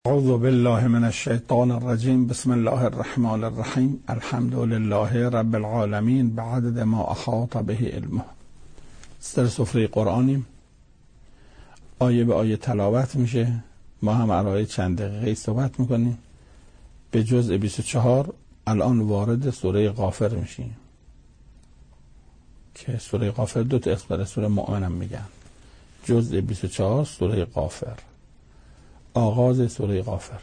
اعوذ بالله من الشیطان الرجیم. بسم الله الرحمن الرحیم. الحمد لله رب العالمین بعدد ما احاط به علمه. در سفره قرآنیم، آیه به آیه تلاوت میشه. ما هم برای چند دقیقه صحبت میکنیم. به جزء 24 الان وارد سوره غافر میشیم که سوره غافر دو تا اسم سوره مؤمن هم میگن. جزء 24 سوره غافر، آغاز سوره غافر.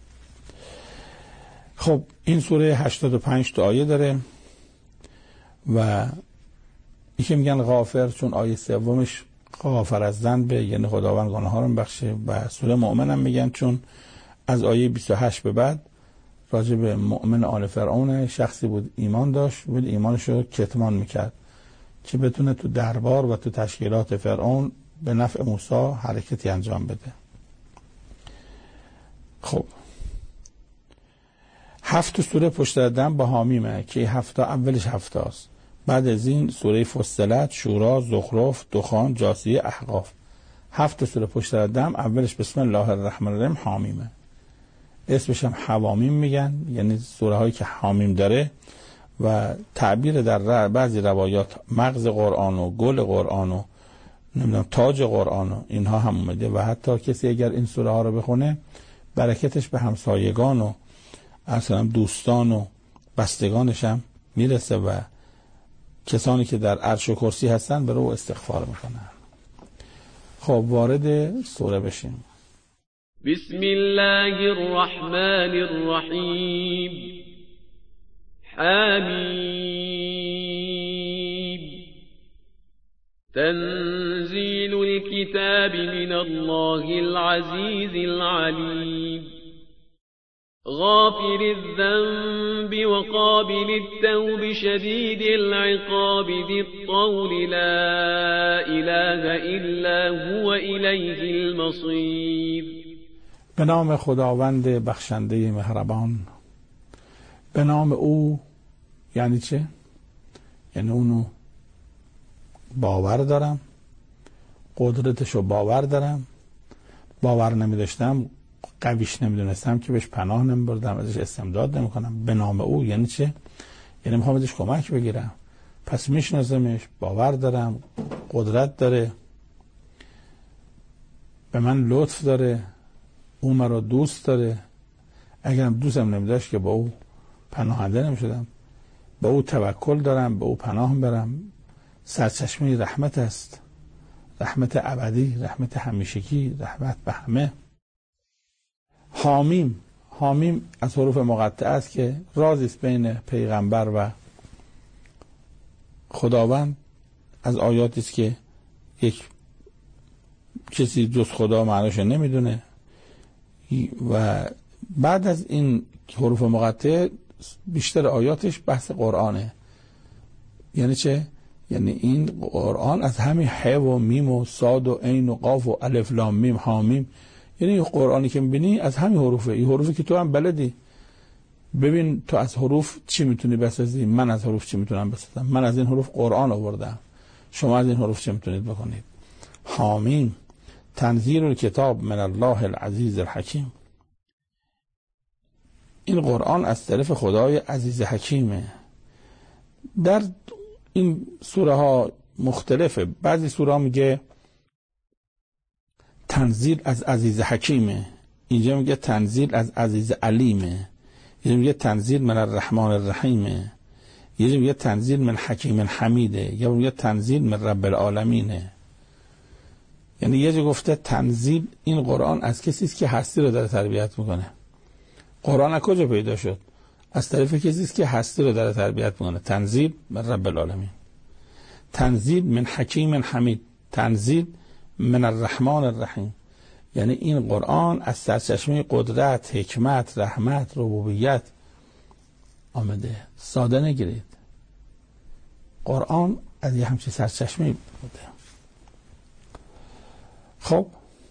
خب این سوره 85 تا آیه داره و یکی میگن غافر چون آیه سومش غافر از ذنب، یعنی خداوند گناه ها رو میبخشه، و سوره مؤمن هم میگن چون از آیه 28 به بعد راجع به مؤمن آل فرعون، شخصی بود ایمان داشت ولی ایمانش رو کتمان میکرد که بتونه تو دربار و تو تشکیلات فرعون به نفع موسی حرکتی انجام بده. خب 7 سوره پشت دم با حامیمه که 7 اولش 7 است. بعد از این سوره فصلت، شورا، زخرف، دخان، جاثیه، احقاف. 7 سوره پشت دم اولش بسم الله الرحمن الرحیم حامیمه. اسمش هم حوامیم میگن، یعنی سوره هایی که حامیم داره و تعبیر در بعضی روایات مغز قرآن و گل قرآن و نمیدونم تاج قرآن و اینها هم اومده و حتی کسی اگر این سوره ها رو بخونه برکتش به همسایگان و اصلا دوستان و بستگانش هم میرسه و کسانی که در عرش و کرسی هستن به رو استغفار میکنن. خب وارد سوره بشیم. بسم الله الرحمن الرحیم. حمیم. تنزيل الكتاب من الله العزيز العليم. غافر الذنب وقابل التوب شديد العقاب ذي الطول لا إله إلا هو إليه المصير. به نام خداوند بخشنده مهربان. به نام او یعنی چه؟ یعنی اونو باور دارم، قدرتشو باور دارم، باور نمیداشتم، قویش نمیدونستم که بهش پناه نمیبردم، ازش استمداد نمیکنم. به نام او یعنی چه؟ یعنی میخوام ازش کمک بگیرم، پس میشناسمش، باور دارم، قدرت داره، به من لطف داره، او مرا دوست داره. اگرم دوستم نمیداشت که با او پناهنده نمیشدم. به او توکل دارم، به او پناه برم. سرچشمه رحمت است، رحمت ابدی، رحمت همیشگی، رحمت به همه. حامیم، حامیم از حروف مقطعه است که رازی است بین پیغمبر و خداوند. از آیاتی است که یک کسی جز خدا معنیش نمیدونه و بعد از این حروف مقطعه بیشتر آیاتش بحث قرآنه. یعنی چه؟ یعنی این قرآن از همین ح و میم و صاد و عین و قاف و الف لام میم حامیم، یعنی قرآنی که میبینی از همین حروفه. این حروفی که تو هم بلدی. ببین تو از حروف چی میتونی بسازی، من از حروف چی میتونم بسازم. من از این حروف قرآن آوردم، شما از این حروف چی میتونید بکنید. حامیم. تنزیل الکتاب من الله العزیز الحکیم. این قرآن از طرف خدای عزیز حکیمه. در این سوره ها مختلفه. بعضی سوره ها میگه تنزیل از عزیز حکیمه، اینجا میگه تنزیل از عزیز علیمه، اینجا میگه تنزیل من الرحمن الرحیمه، اینجا میگه تنزیل من حکیم حمیده، یا میگه تنزیل من رب العالمینه. یعنی یه جا گفته تنزیل این قرآن از کسی است که هستی رو داره تربیت میکنه. قرآن از کجا پیدا شد؟ از طرف کسی است که هستی رو داره تربیت میکنه. تنزیل من رب العالمین، تنزیل من حکیم حمید، تنزیل من الرحمن الرحیم. یعنی این قرآن از سرچشمه قدرت، حکمت، رحمت، ربوبیت آمده. ساده نگیرید، قرآن از یه همچین سرچشمه بوده. خب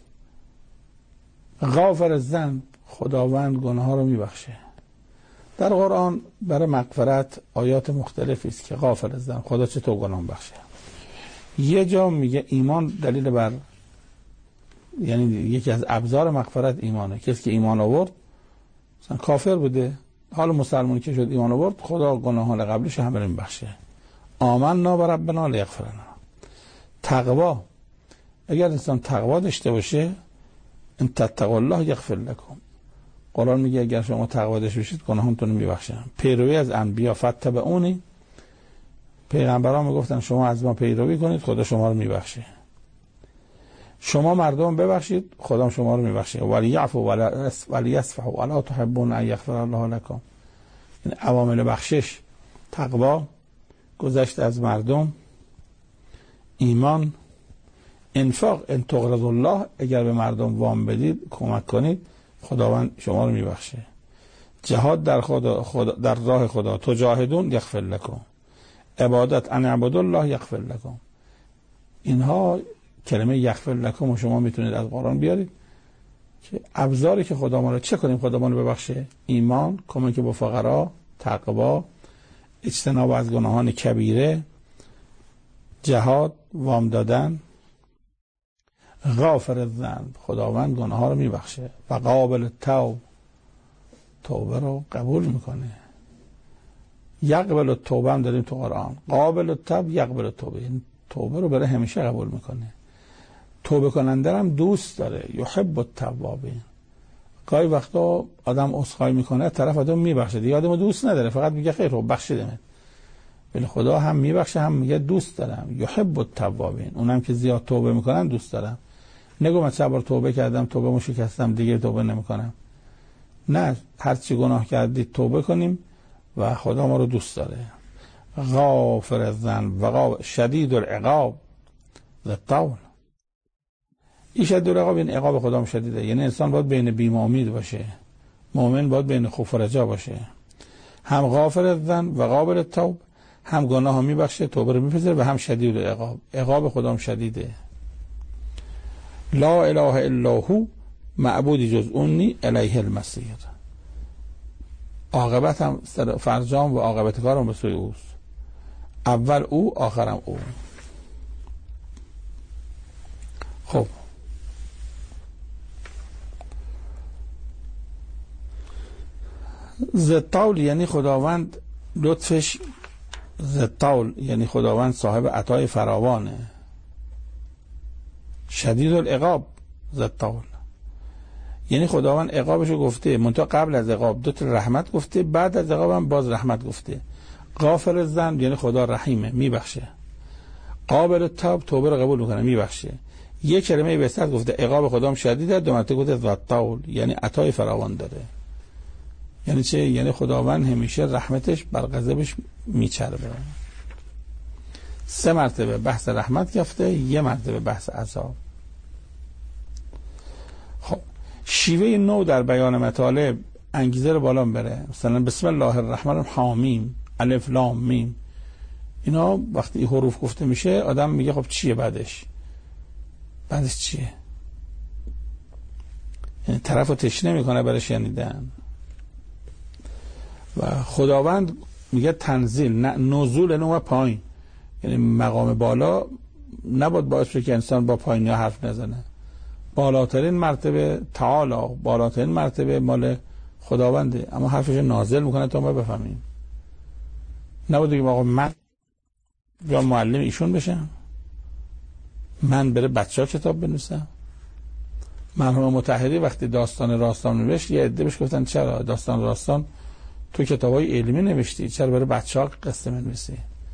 غافر الذنب، خداوند گناه ها رو میبخشه. در قرآن برای مغفرت آیات مختلفی است که غافر الذنب، خدا چطور گناه بخشه. یه جا میگه ایمان دلیل بر یعنی یکی از ابزار مغفرت ایمانه. کسی که ایمان آورد مثلا کافر بوده، حالا مسلمانی که شد ایمان آورد، خدا گناهان قبلیش همه رو میبخشه. آمنا بربنا لیغفر لنا. تقوا، اگر انسان تقوا داشته باشه، ان تتقوا الله یغفر لكم. قرآن میگه اگر شما تقوا داشته باشید گناهانتون رو میبخشن. پیروی از انبیا، فتبعونی، پیغمبران میگفتن شما از ما پیروی کنید خدا شما رو میبخشه. شما مردم ببخشید خدا شما رو میبخشه. ولیعفو ولیصفحوا الا تحبون ان یغفر الله لكم. این عوامل بخشش، تقوا، گذشت از مردم، ایمان، انفاق. ان تقرضوا الله، اگر به مردم وام بدید کمک کنید خداوند شما رو میبخشه. جهاد در راه خدا، تجاهدون یغفر لكم. عبادت، ان اعبدوا الله یغفر لكم. اینها کلمه یغفر لكم و شما میتونید از قرآن بیارید که ابزاری که خدا ما رو چه کنیم خدا ما رو ببخشه: ایمان، کمک به فقرا، تقوا، اجتناب از گناهان کبیره، جهاد، وام دادن. غافر الذنب، خداوند گناه ها رو میبخشه. و قابل التوب، توبه رو قبول میکنه. یقبل التوبه هم داریم تو قرآن. قابل التوب یقبل التوبه، توبه رو برای همیشه قبول میکنه. توبه کننده هم دوست داره. یحب التوابین. گاهی وقتا آدم عذرخواهی میکنه، طرف آدم میبخشه، دیگه آدم دوست نداره، فقط میگه خیر رو بخشیدم. ولی خدا هم میبخشه هم میگه دوست دارم. یحب التوابین، اونم که زیاد توبه میکنن دوست دارم. نگو من 4 بار توبه کردم، توبه مو شکستم، دیگه توبه نمیکنم. نه، هر چی گناه کردید توبه کنیم و خدا ما رو دوست داره. غافر الذنب و شدید العقاب ذی الطول. این شدید العقاب، این عقاب خدا شدیده. یعنی انسان باید بین بیم و امید باشه، مؤمن باید بین خوف و رجا باشه. هم غافر الذنب و قابل التوب، هم گناه ها میبخشه، توبه رو میپذیره، و هم شدید العقاب، عقاب خدا شدیده. لا اله الا هو، معبودی جز اون نی، الیه المصیر. عاقبت هم فرجام و عاقبت کارم به سوی اوست. اول او، آخرم او. خب ذی الطول یعنی خداوند لطفش، ذی الطول یعنی خداوند صاحب عطای فراوانه. شدید العقاب ذی الطول یعنی خداوند عقابشو گفته، منتها قبل از عقاب 2 تا رحمت گفته، بعد از عقاب هم باز رحمت گفته. غافر الذنب یعنی خدا رحیمه، میبخشه. قابل التوب، توبه رو قبول میکنه، میبخشه. یک کلمه به وسط گفته عقاب خدام شدیده، 2 مرتبه گفته ذی الطول یعنی عطای فراوان داره. یعنی چه؟ یعنی خداوند همیشه رحمتش بر غضبش میچربه. 3 مرتبه بحث رحمت گفته، 1 مرتبه بحث عذاب. خب شیوه نو در بیان مطالب انگیزه رو بالا بره. مثلا بسم الله الرحمن الرحیم، حامیم، الف لام میم، اینا وقتی حروف گفته میشه آدم میگه خب چیه بعدش چیه؟ یعنی طرفو تشنه میکنه برای شنیدن. و خداوند میگه تنزیل، نه نزول، نه پایین. یعنی مقام بالا نباید باعث بشه که انسان با پایین ها حرف نزنه. بالاترین مرتبه تعالی، بالاترین مرتبه مال خداونده، اما حرفش نازل میکنه تا ما بفهمیم. نباید بگیم آقا من یا معلم ایشون بشم، من بره بچه ها کتاب بنویسم. مرحوم مطهری وقتی داستان راستان نوشت، یه عده بهش گفتن چرا داستان راستان تو کتابای علمی نوشتی، چرا برای بچه ها قصه بنویسی؟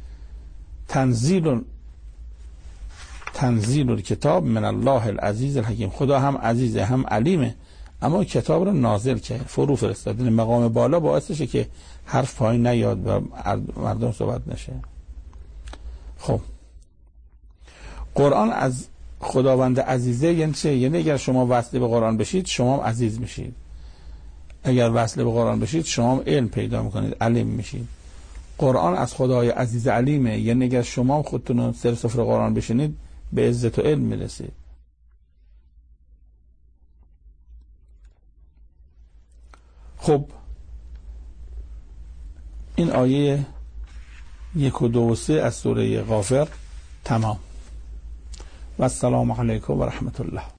تنزیل کتاب من الله العزیز الحکیم، خدا هم عزیزه هم علیمه، اما کتاب رو نازل کرد، فرو فرستاد. مقام بالا باعثشه که حرف پایین نیاد و مردم صحبت نشه. خب قرآن از خداوند عزیزه یعنی چه؟ یعنی اگر شما وصل به قرآن بشید شما هم عزیز میشید. اگر وصل به قرآن بشید شما هم علم پیدا میکنید، علیم میشید. قرآن از خدای عزیز علیمه، یعنی اگر شما خودتون سر سفره قرآن بشینید به عزت و علم میرسید. خب این آیه 1 و 2 و 3 از سوره غافر تمام. و السلام علیکم و رحمت الله.